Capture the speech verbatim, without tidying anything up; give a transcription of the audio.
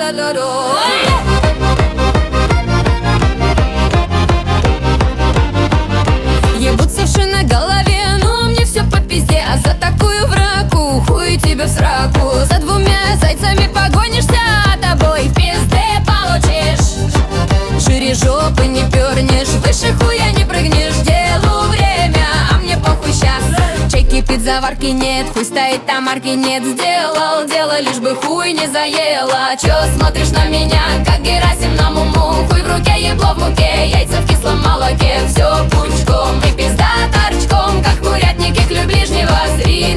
Ебутся вши на голове, но мне все по пизде. А за такую враку хуй тебе в сраку. За двумя зайцами погонишься, а тобой в пизде получишь. Шире жопы не пернешь, выше хуя не прыгнешь. Делу время, а мне похуй щас. Чай кипит, заварки нет, хуй стоит, там марки нет. Сделал дело, лишь бы хуй не заела. Чё смотришь на меня, как Герасим на муму? Хуй в руке, ебло в муке, яйца в кислом молоке. Все пучком и пизда торчком, как курятники клюй ближнего. Зри